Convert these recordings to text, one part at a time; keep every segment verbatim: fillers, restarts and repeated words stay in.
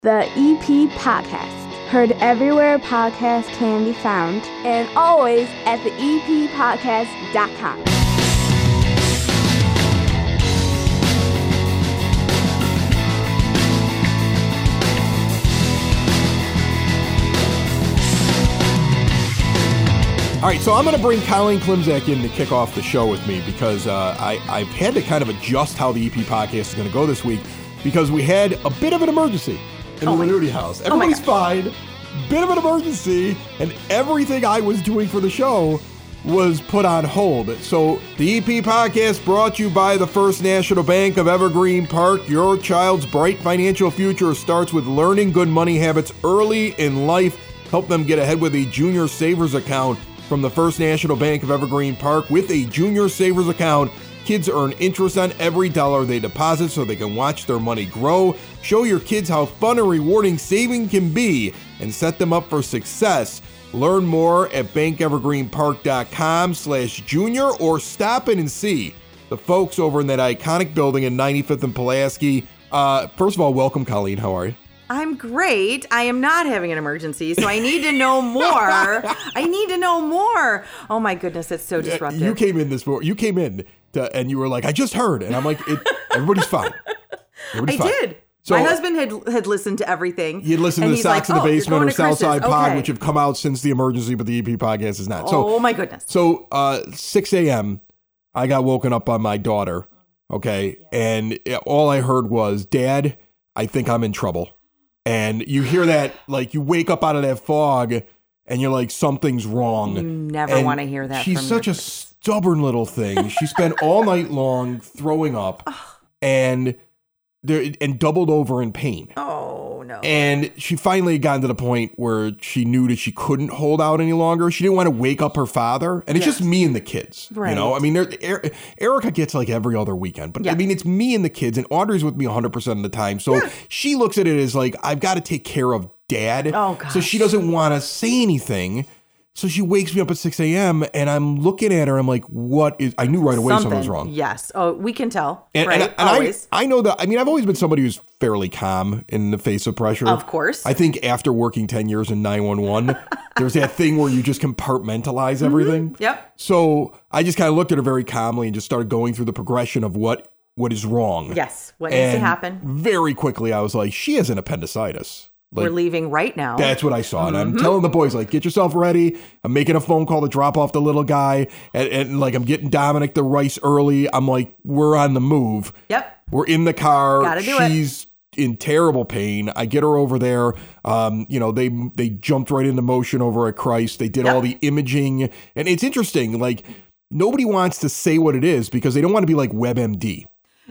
The E P Podcast. Heard everywhere podcasts can be found, and always at the e p podcast dot com. All right, so I'm going to bring Colleen Klimczak in to kick off the show with me because uh, I, I've had to kind of adjust how the E P Podcast is going to go this week because we had a bit of an emergency in oh the Lanuti house. Everybody's oh fine, bit of an emergency, and everything I was doing for the show was put on hold. So the E P Podcast brought to you by the First National Bank of Evergreen Park. Your child's bright financial future starts with learning good money habits early in life. Help them get ahead with a Junior Savers account from the First National Bank of Evergreen Park. With a Junior Savers account, kids earn interest on every dollar they deposit so they can watch their money grow. Show your kids how fun and rewarding saving can be and set them up for success. Learn more at bankevergreenpark.com slash junior or stop in and see the folks over in that iconic building in ninety-fifth and Pulaski. Uh, first of all, welcome, Colleen. How are you? I'm great. I am not having an emergency, so I need to know more. I need to know more. Oh my goodness, it's so disruptive. You came in this morning. You came in to, and you were like, "I just heard," and I'm like, it, "Everybody's fine." Everybody's I fine. did. So, my husband had had listened to everything. He had listened and to he's Socks like, in the oh, Basement or Southside Pod, okay. which have come out since the emergency, but the E P Podcast is not. So, oh my goodness. So, uh, six a.m., I got woken up by my daughter. Okay, and all I heard was, "Dad, I think I'm in trouble." And you hear that, like, you wake up out of that fog and you're like, something's wrong. You never and want to hear that She's from such your a stubborn little thing. She spent all night long throwing up and there, and doubled over in pain. Oh, no. And she finally got to the point where she knew that she couldn't hold out any longer. She didn't want to wake up her father. And it's Yes. just me and the kids. Right. You know, I mean, er, Erica gets like every other weekend. But Yeah. I mean, it's me and the kids. And Audrey's with me one hundred percent of the time. So Yeah. she looks at it as like, I've got to take care of Dad. Oh, So gosh. she doesn't want to say anything. So she wakes me up at six a.m. and I'm looking at her. I'm like, what is, I knew right away something, was wrong. Yes. Oh, we can tell. And, right? and, and Always. I, I know that, I mean, I've always been somebody who's fairly calm in the face of pressure. Of course. I think after working ten years in nine one one, there's that thing where you just compartmentalize everything. Mm-hmm. Yep. So I just kind of looked at her very calmly and just started going through the progression of what what is wrong. Yes. What needs to And happen? very quickly, I was like, she has an appendicitis. Like, We're leaving right now. that's what I saw. And Mm-hmm. I'm telling the boys, like, get yourself ready. I'm making a phone call to drop off the little guy. And, and like, I'm getting Dominic the rice early. I'm like, we're on the move. Yep. We're in the car. Gotta do it. She's in terrible pain. I get her over there. Um, you know, they they jumped right into motion over at Christ. They did Yep. all the imaging. And it's interesting. Like, nobody wants to say what it is because they don't want to be like WebMD.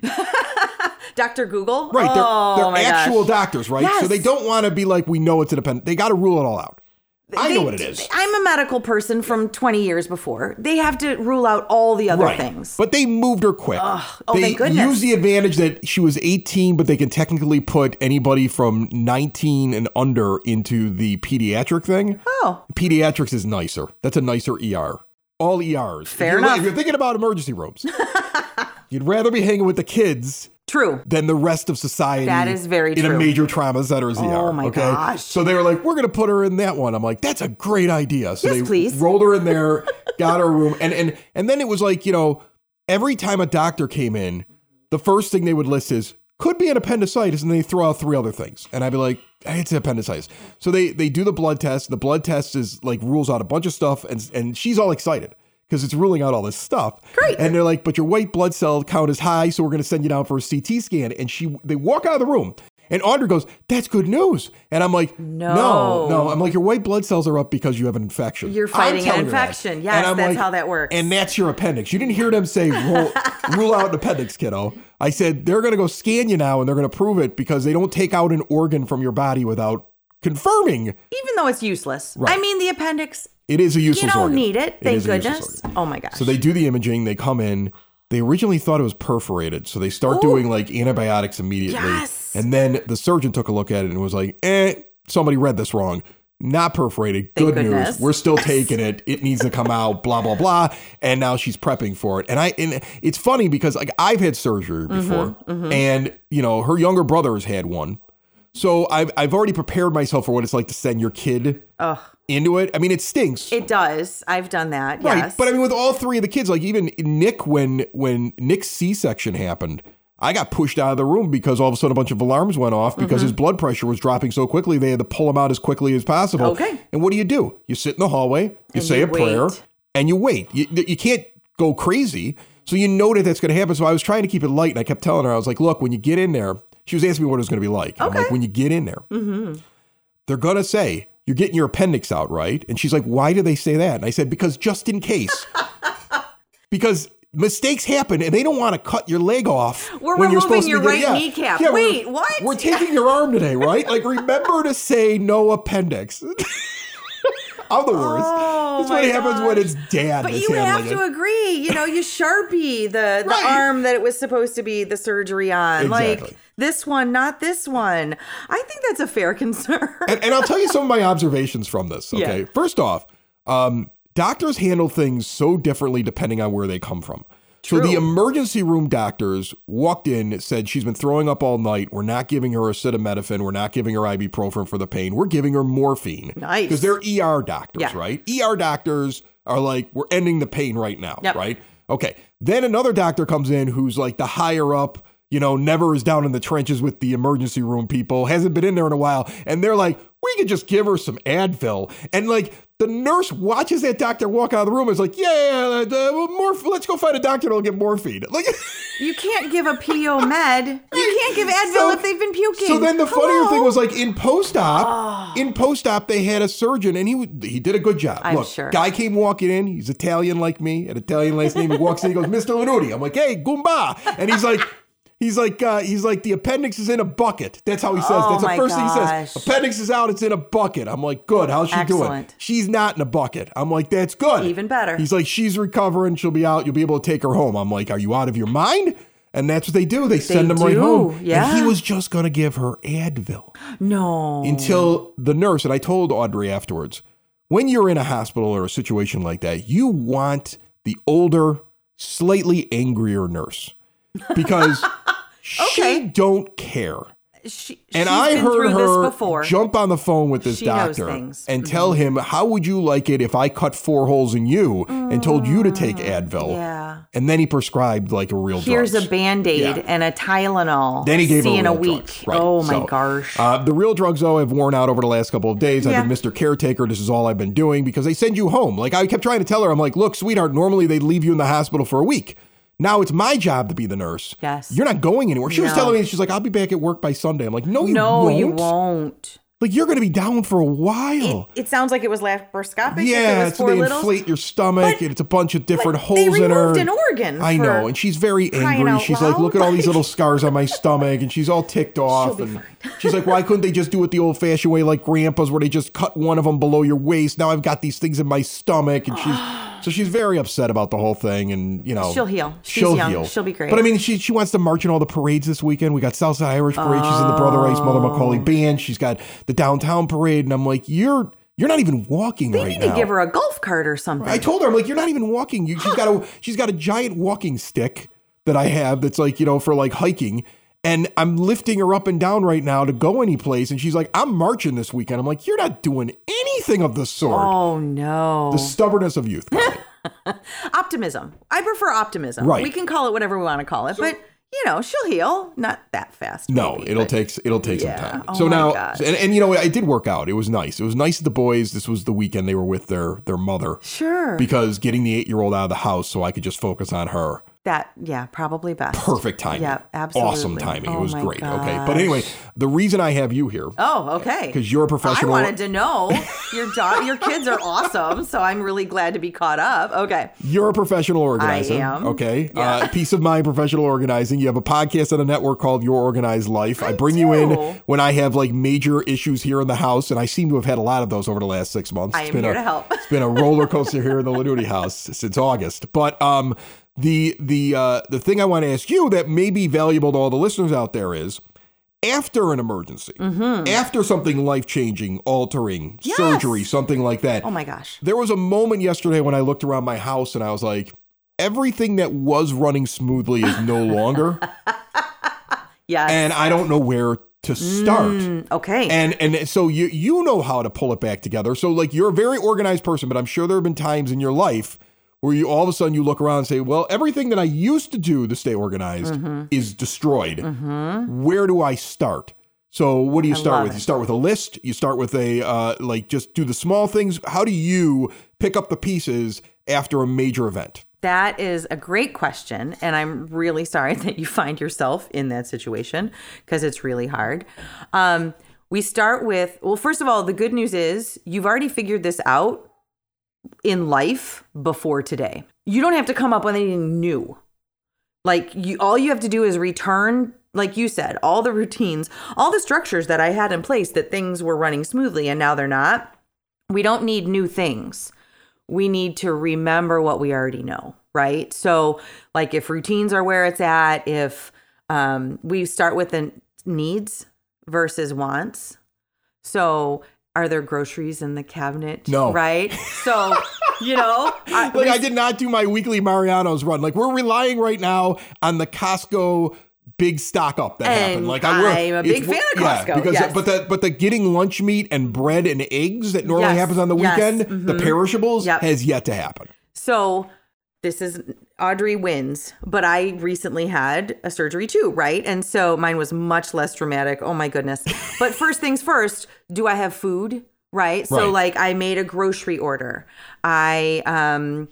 Doctor Google? Right. They're, Oh, they're my actual gosh. doctors, right? So Yes. they don't want to be like, we know it's an appendix. They got to rule it all out. I They- know what it is. I'm a medical person from twenty years before. They have to rule out all the other Right. things. But they moved her quick. oh, they thank goodness. used the advantage that she was eighteen, but they can technically put anybody from nineteen and under into the pediatric thing. Oh. Pediatrics is nicer. That's a nicer E R. All E Rs. Fair if you're, enough. If you're thinking about emergency rooms, you'd rather be hanging with the kids True. than the rest of society. That is very in true. a major trauma center's E R. Oh, my okay? gosh. So they were like, we're going to put her in that one. I'm like, that's a great idea. So Yes, they please. rolled her in there, got her a room. And, and, and then it was like, you know, every time a doctor came in, the first thing they would list is, could be an appendicitis. And they throw out three other things. And I'd be like, hey, it's an appendicitis. So they, they do the blood test. The blood test is like rules out a bunch of stuff. And, and she's all excited because it's ruling out all this stuff. Great. And they're like, but your white blood cell count is high, so we're going to send you down for a C T scan. And she, they walk out of the room, and Audrey goes, that's good news. And I'm like, no, No. no. I'm like, your white blood cells are up because you have an infection. You're I'm fighting an telling her that. infection. Yes, And I'm that's like, how that works. And that's your appendix. You didn't hear them say, rule, rule out an appendix, kiddo. I said, they're going to go scan you now, and they're going to prove it because they don't take out an organ from your body without confirming. Even though it's useless. Right. I mean, the appendix, It is a useless you don't organ. need it. Thank is a useless goodness. organ. Oh, my gosh. So they do the imaging, they come in, they originally thought it was perforated. So they start Oh. doing like antibiotics immediately. Yes. And then the surgeon took a look at it and was like, eh, somebody read this wrong. Not perforated. Thank Good goodness. news. We're still taking it. It needs to come out, blah, blah, blah. And now she's prepping for it. And I and it's funny because like I've had surgery before. mm-hmm. And, you know, her younger brother has had one. So I've, I've already prepared myself for what it's like to send your kid Ugh. into it. I mean, it stinks. It does. I've done that. Right. Yes. But I mean, with all three of the kids, like even Nick, when when Nick's C-section happened, I got pushed out of the room because all of a sudden a bunch of alarms went off because mm-hmm. his blood pressure was dropping so quickly. They had to pull him out as quickly as possible. Okay. And what do you do? You sit in the hallway, you and say you a prayer, wait. and you wait. You, you can't go crazy. So you know that that's going to happen. So I was trying to keep it light, and I kept telling her, I was like, look, when you get in there, she was asking me what it was going to be like. And okay. I'm like, when you get in there, mm-hmm. they're going to say, you're getting your appendix out, right? And she's like, why do they say that? And I said, because just in case. Because mistakes happen, and they don't want to cut your leg off. We're when you're removing supposed your to be right yeah. kneecap. Yeah, Wait, we're, what? We're taking your arm today, right? Like, remember to say no appendix. I'm the worst. Oh, That's what happens gosh. when it's dad But that's you have handling to it. agree. You know, you Sharpie the, the Right. arm that it was supposed to be the surgery on. Exactly. Like, this one, not this one. I think that's a fair concern. And, and I'll tell you some of my observations from this, okay? Yeah. First off, um, doctors handle things so differently depending on where they come from. So True. the emergency room doctors walked in, said she's been throwing up all night. We're not giving her acetaminophen. We're not giving her ibuprofen for the pain. We're giving her morphine. Nice. Because they're E R doctors, Yeah. right? E R doctors are like, we're ending the pain right now, Yep. right? Okay. Then another doctor comes in who's like the higher up, you know, never is down in the trenches with the emergency room people, hasn't been in there in a while. And they're like, we could just give her some Advil. And like, the nurse watches that doctor walk out of the room and is like, yeah, yeah, uh, morph- let's go find a doctor that'll get morphine. Like, You can't give a P O med. You can't give Advil So- if they've been puking. So then the Hello? funnier thing was like in post-op, in post-op, they had a surgeon and he w- he did a good job. I'm Look, sure. guy came walking in. He's Italian like me, an Italian last name. He walks in, he goes, Mister Lanuti. I'm like, hey, Goomba. And he's like, He's like, uh, he's like, the appendix is in a bucket. That's how he says. Oh, That's the my first thing he gosh. says. Appendix is out. It's in a bucket. I'm like, good. How's she doing? Excellent. She's not in a bucket. I'm like, that's good. Even better. He's like, she's recovering. She'll be out. You'll be able to take her home. I'm like, are you out of your mind? And that's what they do. They send them right do, home. yeah. And he was just going to give her Advil No. until the nurse, and I told Audrey afterwards, when you're in a hospital or a situation like that, you want the older, slightly angrier nurse because Okay. she don't care. She, And she's I been heard through her this before. jump on the phone with this She knows doctor things. and tell him, how would you like it if I cut four holes in you and told you to take Advil? Yeah. And then he prescribed like a real Here's drugs. a Band-Aid Yeah. and a Tylenol. Then he gave See her in real a week. drugs. Right. Oh my So, gosh. Uh, the real drugs, though, have worn out over the last couple of days. I've Yeah. been Mister Caretaker. This is all I've been doing because they send you home. Like I kept trying to tell her, I'm like, look, sweetheart, normally they'd leave you in the hospital for a week. Now it's my job to be the nurse. Yes. You're not going anywhere. She was No. telling me, she's like, I'll be back at work by Sunday. I'm like, no, you no, won't. you won't. Like, you're going to be down for a while. It sounds like it was laparoscopic. Yeah, if it was so four they littles. inflate your stomach, But- and it's a bunch of different but holes they in her. removed an organ I for know, and she's very crying angry. out She's like, loud. look at all these Like- little scars on my stomach, and she's all ticked off. be and fine. she's like, why couldn't they just do it the old-fashioned way, like Grandpa's, where they just cut one of them below your waist? Now I've got these things in my stomach, and she's so she's very upset about the whole thing, and you know, She'll heal. She's she'll young. heal. She'll be great. But I mean, she she wants to march in all the parades this weekend. We got Southside Irish Parade. She's in the Brother Rice Mother Macaulay Band. She's got the downtown parade, and I'm like, you're you're not even walking They right need now. to give her a golf cart or something. I told her, I'm like, you're not even walking. You, she's got a she's got a giant walking stick that I have that's like, you know, for like hiking. And I'm lifting her up and down right now to go any place. And she's like, I'm marching this weekend. I'm like, you're not doing anything of the sort. Oh no. The stubbornness of youth. Optimism. I prefer optimism. Right. We can call it whatever we want to call it, but you know, she'll heal. Not that fast. No, maybe, it'll but- take it'll take Yeah. some time. Oh so my now, gosh. and, and you know, it did work out. It was nice. It was nice that the boys. This was the weekend they were with their their mother. Sure. Because getting the eight year old out of the house so I could just focus on her. That, yeah, probably best. Perfect timing. Yeah, absolutely. Awesome timing. Oh it was my great. Okay. gosh. But anyway, the reason I have you here. Oh, okay. Because you're a professional. I wanted to know. Your dog, your kids are awesome, so I'm really glad to be caught up. Okay. You're a professional organizer. am. Okay. Yeah. Uh, Peace of Mind Professional Organizing. You have a podcast on a network called Your Organized Life. I, I bring do. you in when I have like major issues here in the house, and I seem to have had a lot of those over the last six months. I It's am been here a, to help. It's been a roller coaster here in the Lanuti house since August. But um, the the uh, the thing I want to ask you that may be valuable to all the listeners out there is, after an emergency, mm-hmm. after something life-changing, altering, yes. surgery, something like that. Oh my gosh. There was a moment yesterday when I looked around my house and I was like, everything that was running smoothly is no longer. Yes. And I don't know where to start. Mm, okay. And and so you you know how to pull it back together. So like you're a very organized person, but I'm sure there have been times in your life where you all of a sudden you look around and say, well, everything that I used to do to stay organized mm-hmm. is destroyed. Mm-hmm. Where do I start? So what do you start with? It. You start with a list. You start with a, uh, like, just do the small things. How do you pick up the pieces after a major event? That is a great question. And I'm really sorry that you find yourself in that situation because it's really hard. Um, we start with, well, first of all, the good news is you've already figured this out in life before today. You don't have to come up with anything new. Like you, all you have to do is return, like you said, all the routines, all the structures that I had in place that things were running smoothly and now they're not. We don't need new things. We need to remember what we already know, right? So like if routines are where it's at, if um, we start with the needs versus wants. So are there groceries in the cabinet? No. Right? So, you know. I, like I did not do my weekly Mariano's run. Like we're relying right now on the Costco big stock up that and happened. Like I'm a big fan of Costco. Yeah, because yes. but the but the getting lunch meat and bread and eggs that normally yes. happens on the yes. weekend, mm-hmm. the perishables, yep. has yet to happen. So this is Audrey wins, but I recently had a surgery too, right? And so mine was much less dramatic. Oh my goodness. But first things first, do I have food? Right. So right. like I made a grocery order. I, um,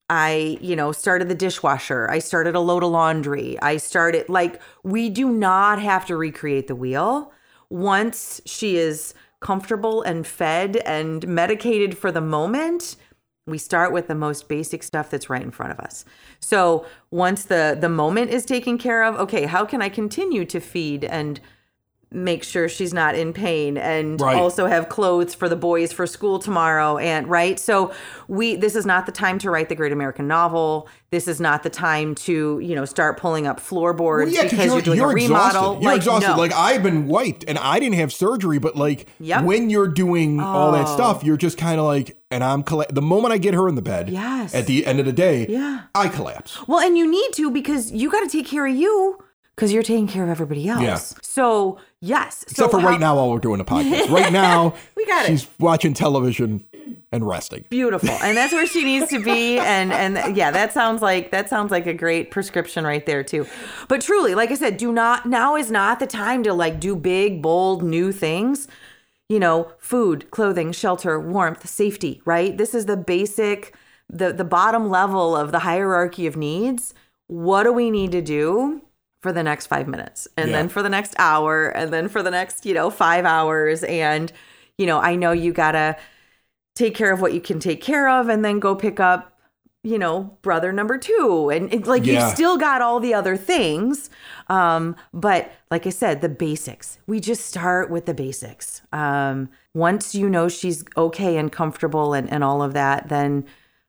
I, you know, started the dishwasher. I started a load of laundry. I started like, we do not have to recreate the wheel. Once she is comfortable and fed and medicated for the moment, we start with the most basic stuff that's right in front of us. So once the, the moment is taken care of, okay, how can I continue to feed and make sure she's not in pain and right. also have clothes for the boys for school tomorrow? And right. So we, this is not the time to write the great American novel. This is not the time to, you know, start pulling up floorboards well, yeah, because you're, you're doing you're a remodel. Exhausted. You're like, exhausted. No. Like I've been wiped and I didn't have surgery, but like yep. when you're doing oh. all that stuff, you're just kind of like, and I'm colla- the moment I get her in the bed yes. at the end of the day, yeah. I collapse. Well, and you need to because you got to take care of you. Because you're taking care of everybody else. Yeah. So, yes. Except so for how- right now while we're doing the podcast. Right now, we got she's it. watching television and resting. Beautiful. And that's where she needs to be. And and yeah, that sounds like that sounds like a great prescription right there too. But truly, like I said, do not now is not the time to like do big, bold, new things. You know, food, clothing, shelter, warmth, safety, right? This is the basic, the the bottom level of the hierarchy of needs. What do we need to do for the next five minutes and yeah. then for the next hour and then for the next, you know, five hours. And, you know, I know you got to take care of what you can take care of and then go pick up, you know, brother number two. And it, like, yeah. you still got all the other things. Um, but like I said, the basics, we just start with the basics. Um, once you know she's okay and comfortable and, and all of that, then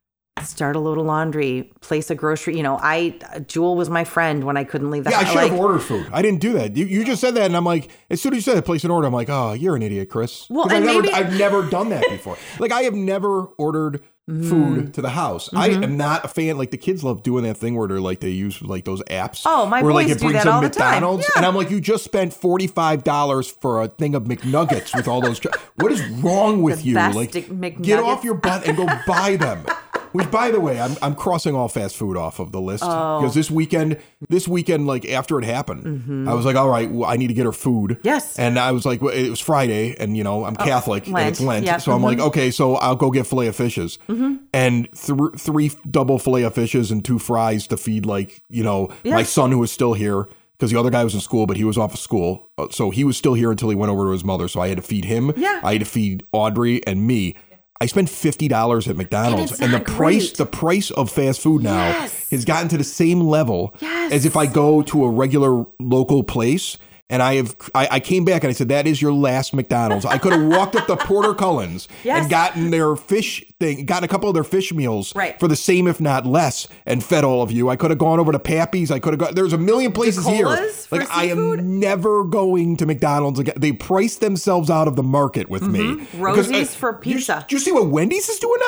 start a load of laundry, place a grocery. You know, I, Jewel was my friend when I couldn't leave the yeah, house. I should like, have ordered food. I didn't do that. You, you just said that, and I'm like, as soon as you said place an order, I'm like, oh, you're an idiot, Chris. Well, 'Cause and I've, never, maybe- I've never done that before. Like, I have never ordered food to the house. Mm-hmm. I am not a fan. Like, the kids love doing that thing where they're like, they use like those apps. Oh, my where, boys like, it do brings that them all the time. McDonald's. Yeah. And I'm like, you just spent forty-five dollars for a thing of McNuggets with all those. Ch- what is wrong with The you? best Like, McNuggets. get off your butt and go buy them. Which, by the way, I'm I'm crossing all fast food off of the list Oh. because this weekend, this weekend, like after it happened, Mm-hmm. I was like, all right, well, I need to get her food. Yes. And I was like, well, it was Friday, and you know, I'm Catholic, Lent. and it's Lent, Yep. so I'm like, Mhm. okay, so I'll go get filet of fishes, Mm-hmm. and th- three double filet of fishes and two fries to feed, like, you know, Yeah. my son who was still here. Because the other guy was in school, but he was off of school. Uh, So he was still here until he went over to his mother. So I had to feed him. Yeah. I had to feed Audrey and me. I spent fifty dollars at McDonald's. it's And, the not price great. the price of fast food now Yes. has gotten to the same level Yes. as if I go to a regular local place. And I have I, I came back and I said, that is your last McDonald's. I could have walked up to Porter Cullen's Yes. and gotten their fish thing, gotten a couple of their fish meals Right. for the same, if not less, and fed all of you. I could have gone over to Pappy's. I could have gone. There's a million places here. DeCola's for Like, I seafood? am never going to McDonald's again. They priced themselves out of the market with me. Because, Rosie's for you- pizza. Do you see what Wendy's is doing now?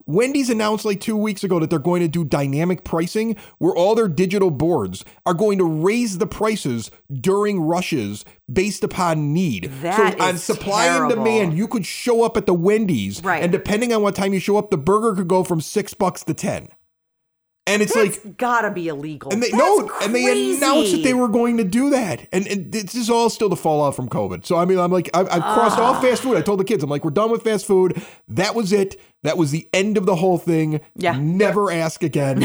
Wendy's announced like two weeks ago that they're going to do dynamic pricing where all their digital boards are going to raise the prices during rushes based upon need. That so on is supply terrible. and demand, you could show up at the Wendy's, Right. and depending on what time you show up, the burger could go from six bucks to ten. And it's That's like, gotta be illegal. and they That's no, crazy. and they announced that they were going to do that, and, and this is all still the fallout from COVID. So I mean, I'm like, I've, I've crossed all fast food. I told the kids, I'm like, we're done with fast food. That was it. That was the end of the whole thing. Yeah. Never ask again.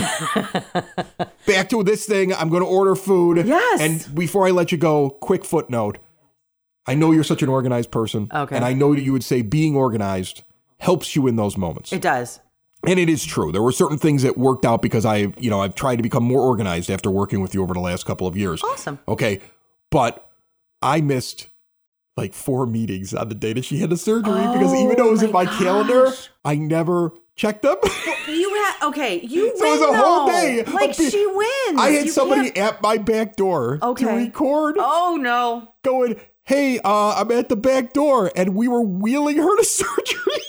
Back to this thing. I'm going to order food. Yes. And before I let you go, quick footnote. I know you're such an organized person. Okay. And I know that you would say being organized helps you in those moments. It does. And it is true. There were certain things that worked out because I, you know, I've tried to become more organized after working with you over the last couple of years. Awesome. Okay. But I missed like four meetings on the day that she had the surgery Oh, because even though it was in my my calendar, gosh. I never checked them. You had okay. You So win. it was a whole though. day. Like of be- she wins. I had You somebody can't- at my back door Okay. to record Oh no. going, hey, uh, I'm at the back door. And we were wheeling her to surgery.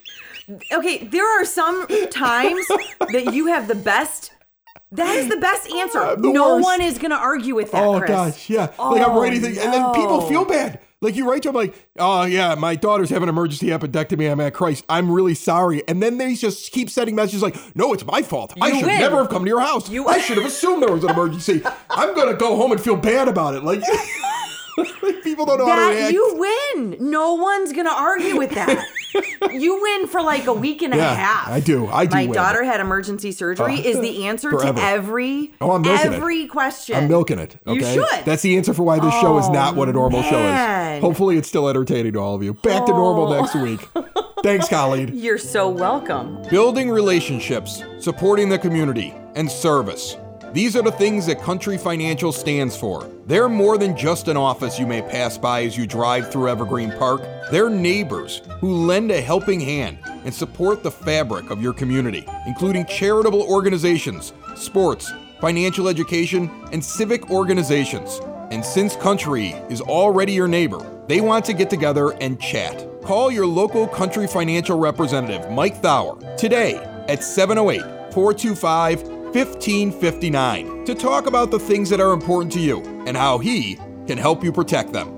Okay, there are some times that you have the best. That is the best answer. Uh, the no worst. one is gonna argue with that. Oh, Chris. gosh. Yeah. like I'm Oh, writing things. And then people no. feel bad. Like you write to them like, oh, yeah, my daughter's having an emergency appendectomy. I'm at Christ. I'm really sorry. And then they just keep sending messages like, no, it's my fault. I You should win. never have come to your house. You- I should have assumed there was an emergency. I'm going to go home and feel bad about it. Like, like people don't know how to That react. you win. No one's gonna argue with that. You win for like a week and a Yeah, half. I do. I do My win. daughter had emergency surgery. Uh, is the answer forever. to every Oh, I'm milking it. every question. I'm milking it. Okay. You should. That's the answer for why this show is Oh, not what a normal show man. is. Hopefully it's still entertaining to all of you. Back to normal Oh. next week. Thanks, Khalid. You're so welcome. Building relationships, supporting the community, and service. These are the things that Country Financial stands for. They're more than just an office you may pass by as you drive through Evergreen Park. They're neighbors who lend a helping hand and support the fabric of your community, including charitable organizations, sports, financial education, and civic organizations. And since Country is already your neighbor, they want to get together and chat. Call your local Country Financial representative, Mike Thauer, today at seven oh eight, four two five, fifteen fifty-nine to talk about the things that are important to you and how he can help you protect them.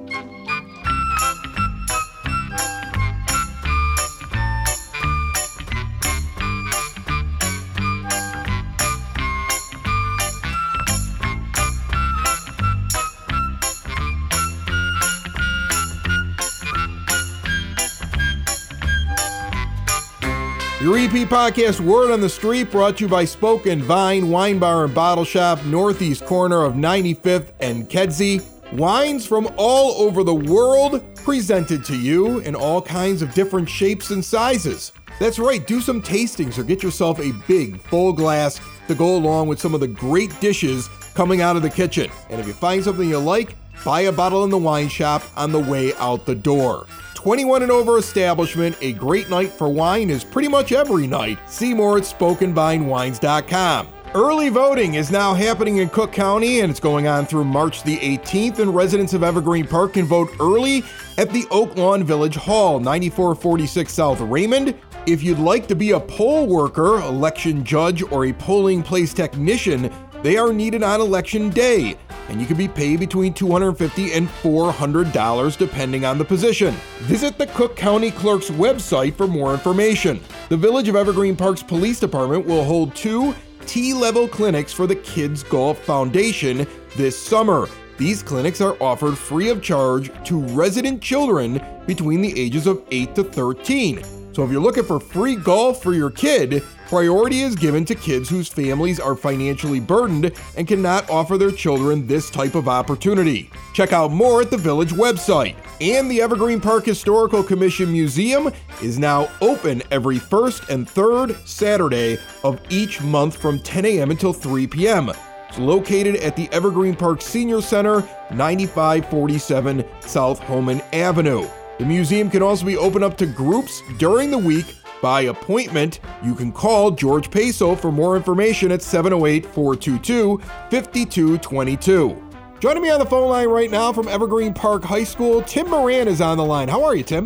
Your E P Podcast Word on the Street brought to you by Spoke and Vine Wine Bar and Bottle Shop, northeast corner of ninety-fifth and Kedzie. Wines from all over the world presented to you in all kinds of different shapes and sizes. That's right, do some tastings or get yourself a big, full glass to go along with some of the great dishes coming out of the kitchen. And if you find something you like, buy a bottle in the wine shop on the way out the door. twenty-one and over establishment, a great night for wine is pretty much every night. See more at spoken vine wines dot com. Early voting is now happening in Cook County, and it's going on through March the eighteenth, and residents of Evergreen Park can vote early at the Oak Lawn Village Hall, ninety-four forty-six South Raymond. If you'd like to be a poll worker, election judge, or a polling place technician, they are needed on election day, and you can be paid between two hundred fifty dollars and four hundred dollars depending on the position. Visit the Cook County Clerk's website for more information. The Village of Evergreen Park's Police Department will hold two T-level clinics for the Kids Golf Foundation this summer. These clinics are offered free of charge to resident children between the ages of eight to thirteen. So if you're looking for free golf for your kid, priority is given to kids whose families are financially burdened and cannot offer their children this type of opportunity. Check out more at the Village website. And the Evergreen Park Historical Commission Museum is now open every first and third Saturday of each month from ten a.m. until three p.m. It's located at the Evergreen Park Senior Center, ninety-five forty-seven South Homan Avenue. The museum can also be open up to groups during the week by appointment. You can call George Peso for more information at seven oh eight, four two two, five two two two. Joining me on the phone line right now from Evergreen Park High School, Tim Moran is on the line. How are you, Tim?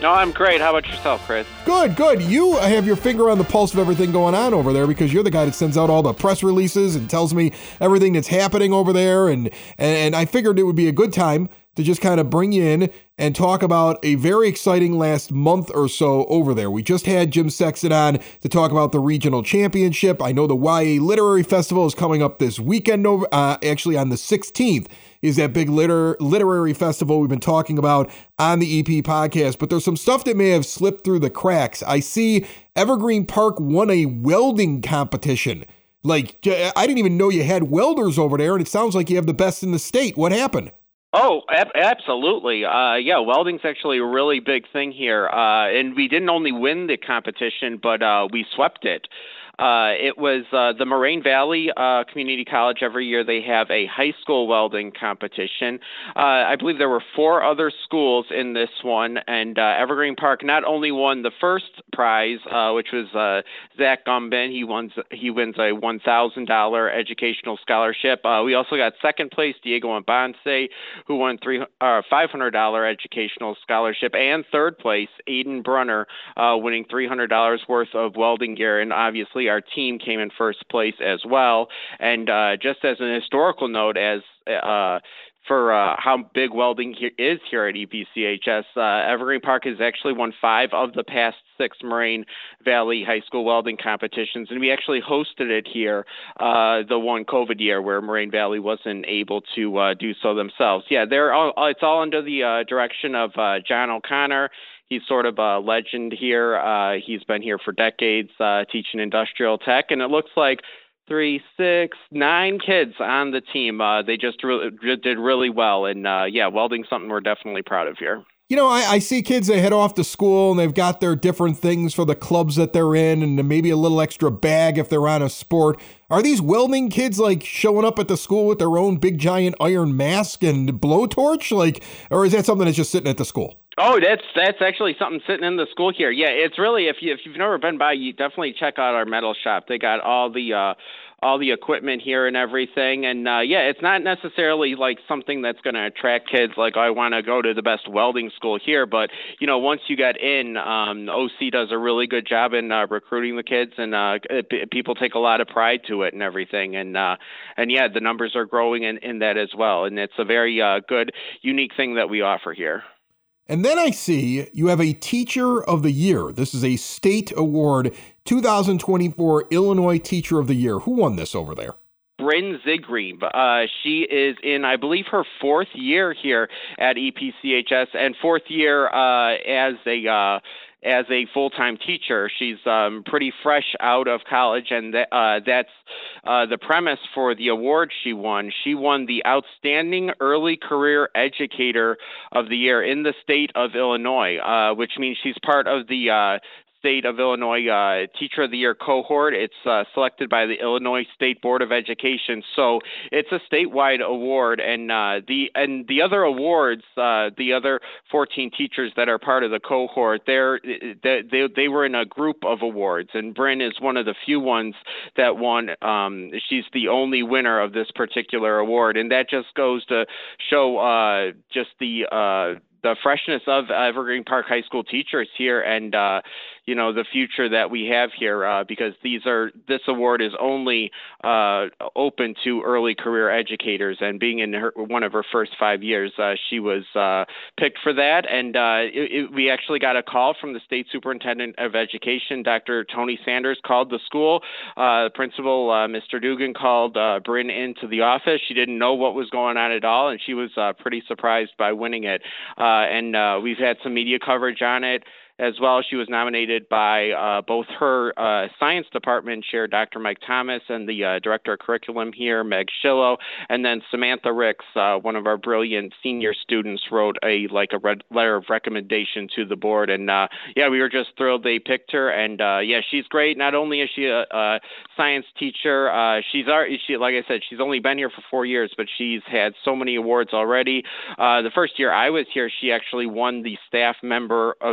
No, I'm great. How about yourself, Chris? Good, good. You have your finger on the pulse of everything going on over there because you're the guy that sends out all the press releases and tells me everything that's happening over there. And, and, and I figured it would be a good time to just kind of bring you in and talk about a very exciting last month or so over there. We just had Jim Sexton on to talk about the regional championship. I know the Y A Literary Festival is coming up this weekend, uh, actually on the sixteenth. Is that big liter- literary festival we've been talking about on the E P podcast. But there's some stuff that may have slipped through the cracks. I see Evergreen Park won a welding competition. Like, I didn't even know you had welders over there, and it sounds like you have the best in the state. What happened? Oh, ab- absolutely. Uh, yeah, welding's actually a really big thing here. Uh, and we didn't only win the competition, but uh, we swept it. Uh, it was uh, the Moraine Valley uh, Community College. Every year they have a high school welding competition. Uh, I believe there were four other schools in this one, and uh, Evergreen Park not only won the first prize, uh, which was uh, Zach Gumbin. He wins he wins a one thousand dollars educational scholarship. Uh, we also got second place Diego Mbonse, who won three uh, five hundred dollars educational scholarship, and third place Aiden Brunner, uh, winning three hundred dollars worth of welding gear. And obviously our team came in first place as well. And uh, just as an historical note, as uh, for uh, how big welding he- is here at E P C H S, uh, Evergreen Park has actually won five of the past six Moraine Valley High School welding competitions, and we actually hosted it here uh, the one COVID year where Moraine Valley wasn't able to uh, do so themselves. Yeah, they're all, it's all under the uh, direction of uh, John O'Connor. He's sort of a legend here. Uh, he's been here for decades uh, teaching industrial tech, and it looks like three, six, nine kids on the team. Uh, they just really, did really well, and uh, yeah, welding's something we're definitely proud of here. You know, I, I see kids that head off to school and they've got their different things for the clubs that they're in and maybe a little extra bag if they're on a sport. Are these welding kids like showing up at the school with their own big giant iron mask and blowtorch? Like, or is that something that's just sitting at the school? Oh, that's that's actually something sitting in the school here. Yeah, it's really, if you if you've never been by, you definitely check out our metal shop. They got all the uh, all the equipment here and everything. And uh, yeah, it's not necessarily like something that's going to attract kids like, oh, I want to go to the best welding school here. But you know, once you get in, um, O C does a really good job in uh, recruiting the kids, and uh, p- people take a lot of pride to it and everything. And uh, and yeah, the numbers are growing in, in that as well. And it's a very uh, good, unique thing that we offer here. And then I see you have a Teacher of the Year. This is a state award, two thousand twenty-four Illinois Teacher of the Year. Who won this over there? Bryn Zigreb. Uh, she is in, I believe, her fourth year here at E P C H S, and fourth year uh, as a uh, as a full-time teacher. She's um, pretty fresh out of college, and th- uh, that's uh, the premise for the award she won. She won the Outstanding Early Career Educator of the Year in the state of Illinois, uh, which means she's part of the uh, State of Illinois uh, Teacher of the Year cohort. It's uh, selected by the Illinois State Board of Education, so it's a statewide award. And uh, the and the other awards, uh, the other fourteen teachers that are part of the cohort, they're they they, they were in a group of awards, and Bryn is one of the few ones that won. Um, she's the only winner of this particular award, and that just goes to show uh, just the uh, the freshness of Evergreen Park High School teachers here, and uh, you know, the future that we have here, uh, because these are this award is only uh, open to early career educators, and being in her, one of her first five years, uh, she was uh, picked for that. And uh, it, it, we actually got a call from the State Superintendent of Education, Doctor Tony Sanders, called the school. Uh, principal, uh, Mister Dugan, called uh, Bryn into the office. She didn't know what was going on at all, and she was uh, pretty surprised by winning it. Uh, and uh, we've had some media coverage on it as well. She was nominated by uh, both her uh, science department chair, Doctor Mike Thomas, and the uh, director of curriculum here, Meg Schillo, and then Samantha Ricks, uh, one of our brilliant senior students, wrote a like a red letter of recommendation to the board. And uh, yeah, we were just thrilled they picked her. And uh, yeah, she's great. Not only is she a, a science teacher, uh, she's already, she like I said, she's only been here for four years, but she's had so many awards already. Uh, the first year I was here, she actually won the staff member of the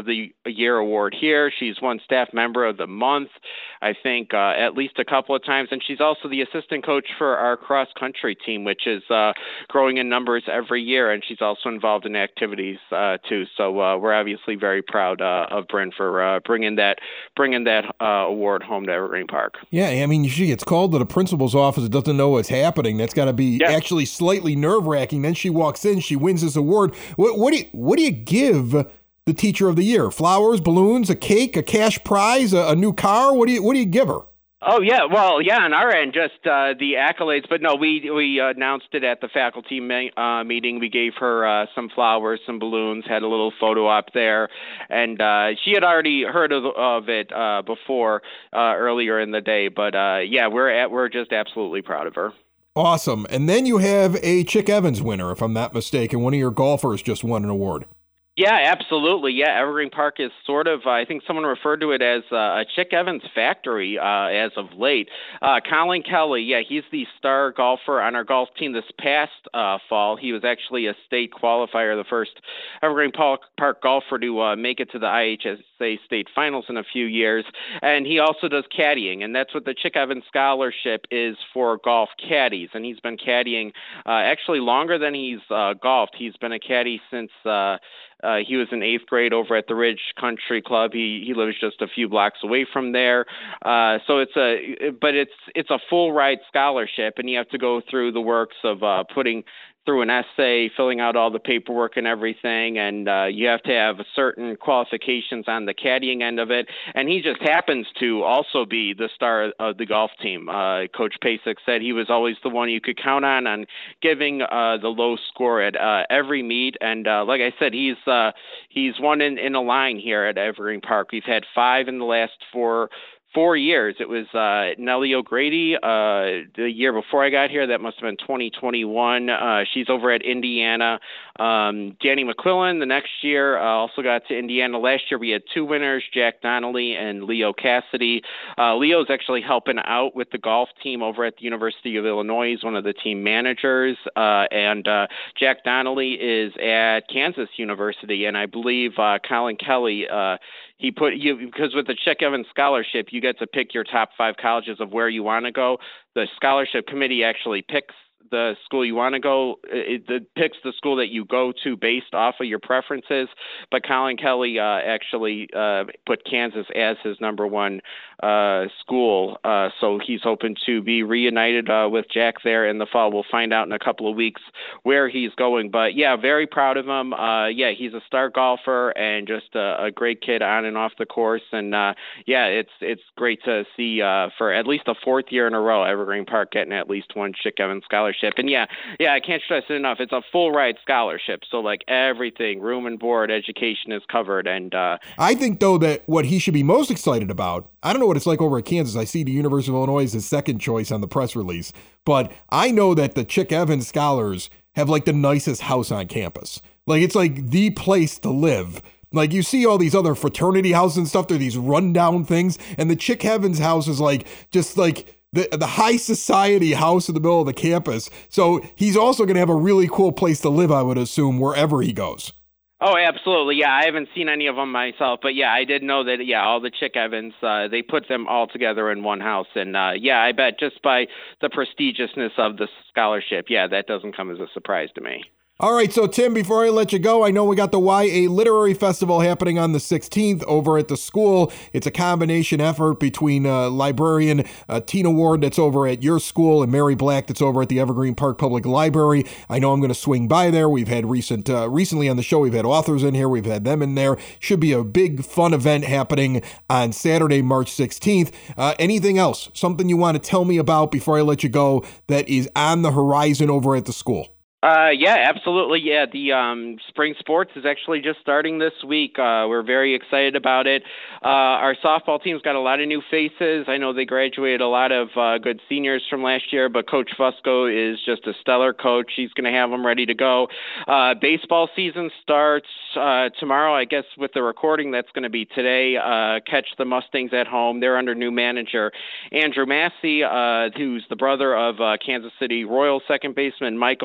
Year award here. She's won Staff Member of the Month, I think, uh, at least a couple of times. And she's also the assistant coach for our cross-country team, which is uh, growing in numbers every year. And she's also involved in activities, uh, too. So uh, we're obviously very proud uh, of Bryn for uh, bringing that bringing that uh, award home to Evergreen Park. Yeah, I mean, she gets called to the principal's office, doesn't know what's happening. That's got to be yeah. actually slightly nerve-wracking. Then she walks in, she wins this award. What, what do you, what do you give the teacher of the year? Flowers, balloons, a cake, a cash prize, a, a new car? What do you what do you give her? Oh, yeah. Well, yeah, on our end, just uh, the accolades. But no, we we announced it at the faculty ma- uh, meeting. We gave her uh, some flowers, some balloons, had a little photo op there. And uh, she had already heard of, of it uh, before uh, earlier in the day. But uh, yeah, we're at, we're just absolutely proud of her. Awesome. And then you have a Chick Evans winner, if I'm not mistaken. One of your golfers just won an award. Yeah, absolutely. Yeah, Evergreen Park is sort of, uh, I think someone referred to it as uh, a Chick Evans factory uh, as of late. Uh, Colin Kelly, yeah, he's the star golfer on our golf team this past uh, fall. He was actually a state qualifier, the first Evergreen Park, Park golfer to uh, make it to the I H S A state finals in a few years. And he also does caddying, and that's what the Chick Evans Scholarship is for golf caddies. And he's been caddying uh, actually longer than he's uh, golfed. He's been a caddy since uh, Uh, he was in eighth grade over at the Ridge Country Club. He he lives just a few blocks away from there. Uh, so it's a, but it's it's a full ride scholarship, and you have to go through the works of uh, putting through an essay, filling out all the paperwork and everything, and uh, you have to have certain qualifications on the caddying end of it. And he just happens to also be the star of the golf team. Uh, Coach Pasek said he was always the one you could count on on giving uh, the low score at uh, every meet. And uh, like I said, he's uh, he's one in, in a line here at Evergreen Park. We've had five in the last four. Four years. It was uh, Nellie O'Grady uh, the year before I got here. That must have been twenty twenty-one. Uh, she's over at Indiana. Um, Danny McClellan the next year uh, also got to Indiana. Last year we had two winners, Jack Donnelly and Leo Cassidy. Uh, Leo's actually helping out with the golf team over at the University of Illinois. He's one of the team managers. Uh, and uh, Jack Donnelly is at Kansas University. And I believe uh, Colin Kelly uh, He put you because with the Chick Evans Scholarship, you get to pick your top five colleges of where you want to go. The scholarship committee actually picks the school you want to go. It, it picks the school that you go to based off of your preferences. But Colin Kelly uh, actually uh, put Kansas as his number one uh, school. Uh, so he's hoping to be reunited uh, with Jack there in the fall. We'll find out in a couple of weeks where he's going. But yeah, very proud of him. Uh, yeah, he's a star golfer and just a, a great kid on and off the course. And uh, yeah, it's it's great to see uh, for at least the fourth year in a row, Evergreen Park getting at least one Chick Evans Scholarship. And yeah, yeah, I can't stress it enough. It's a full ride scholarship. So like everything, room and board, education is covered. And uh, I think, though, that what he should be most excited about, I don't know what it's like over at Kansas. I see the University of Illinois as his second choice on the press release. But I know that the Chick Evans Scholars have like the nicest house on campus. Like it's like the place to live. Like you see all these other fraternity houses and stuff. They're these rundown things. And the Chick Evans house is like just like the the high society house in the middle of the campus. So he's also going to have a really cool place to live, I would assume, wherever he goes. Oh, absolutely. Yeah, I haven't seen any of them myself, but yeah, I did know that, yeah, all the Chick Evans, uh, they put them all together in one house. And uh, yeah, I bet just by the prestigiousness of the scholarship, yeah, that doesn't come as a surprise to me. All right, so Tim, before I let you go, I know we got the Y A Literary Festival happening on the sixteenth over at the school. It's a combination effort between uh, librarian uh, Tina Ward that's over at your school and Mary Black that's over at the Evergreen Park Public Library. I know I'm going to swing by there. We've had recent, uh, recently on the show, we've had authors in here. We've had them in there. Should be a big, fun event happening on Saturday, March sixteenth. Uh, anything else? Something you want to tell me about before I let you go that is on the horizon over at the school? Uh, yeah, absolutely. Yeah, the um, spring sports is actually just starting this week. Uh, we're very excited about it. Uh, our softball team's got a lot of new faces. I know they graduated a lot of uh, good seniors from last year, but Coach Fusco is just a stellar coach. He's going to have them ready to go. Uh, baseball season starts uh, tomorrow, I guess, with the recording. That's going to be today. Uh, catch the Mustangs at home. They're under new manager Andrew Massey, uh, who's the brother of uh, Kansas City Royals second baseman Michael Massey.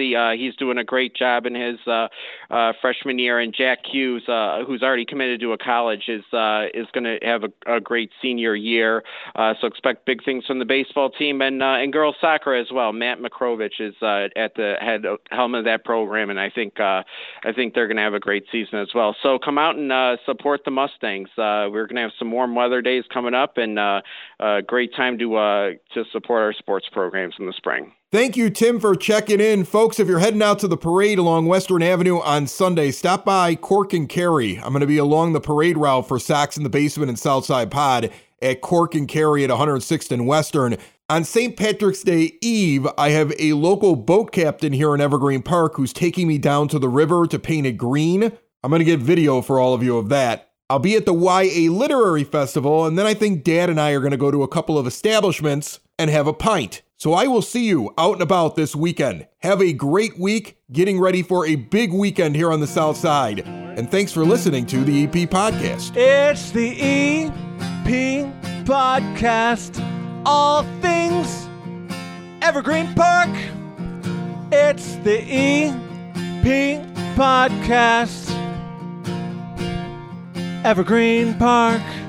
healthy. Uh, he's doing a great job in his uh, uh, freshman year. And Jack Hughes, uh, who's already committed to a college, is uh, is going to have a, a great senior year. Uh, so expect big things from the baseball team and uh, and girls soccer as well. Matt Makrovich is uh, at the head helm of that program, and I think uh, I think they're going to have a great season as well. So come out and uh, support the Mustangs. Uh, we're going to have some warm weather days coming up, and uh, a great time to uh, to support our sports programs in the spring. Thank you, Tim, for checking in. Folks, if you're heading out to the parade along Western Avenue on Sunday, stop by Cork and Kerry. I'm going to be along the parade route for Sox in the Basement and Southside Pod at Cork and Kerry at one hundred sixth and Western. On Saint Patrick's Day Eve, I have a local boat captain here in Evergreen Park who's taking me down to the river to paint it green. I'm going to get video for all of you of that. I'll be at the Y A Literary Festival, and then I think Dad and I are going to go to a couple of establishments and have a pint. So I will see you out and about this weekend. Have a great week, getting ready for a big weekend here on the South Side. And thanks for listening to the E P Podcast. It's the E P Podcast. All things Evergreen Park. It's the E P Podcast. Evergreen Park.